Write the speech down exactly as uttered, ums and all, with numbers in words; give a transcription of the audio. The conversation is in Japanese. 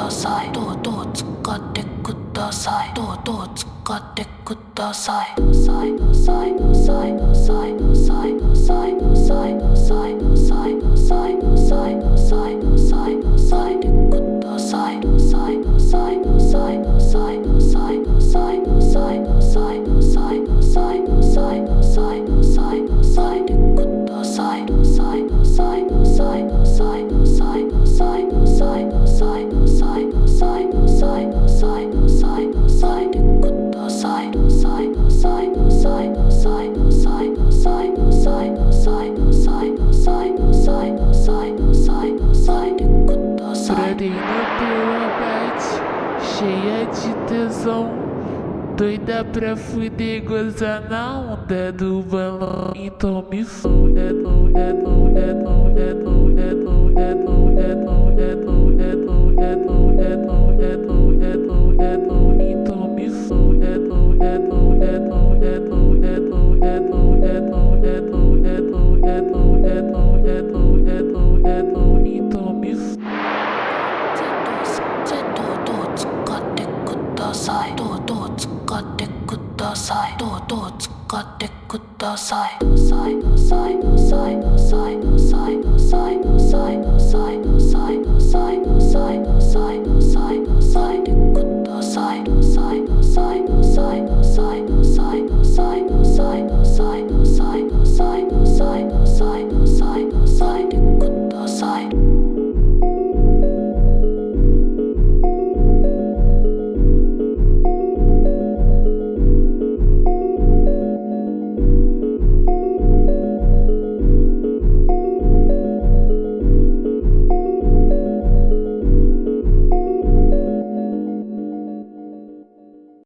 ださい。どうどう使ってください。どうどう使ってください。どさいどさいどさいどさいどさいどさいどさいどさいどさいどさいどさいどさいどさいどさいでください。どさいどさいどさいどさいどさいどさいどさいどさいどさいどさいどさいどさいどさいどさいでください。どさいどさいどさいどさいどさいどさいどさいどさいどさいどさいどさいどさいどさいどさいでください。どさいどさいどさいどさいどさいどさいどさいどさいどさいどさいどさいどさいどさいどさいでください。 Bradei no teu abate, cheia de tesão, doida pra fuder, gozar na onda do balão. Então me foda, é não, é não, é não, é não, é não, é não, é não, é não, é não, é não, é não, é não, é não, é não. Então me foda, é não, é não, é não, é não, é não, é não, é não, é não, é não, é não, é não, é não, é não, é não. Então me foda. どうどう使ってください。どうどう使ってください。どさいどさいどさいど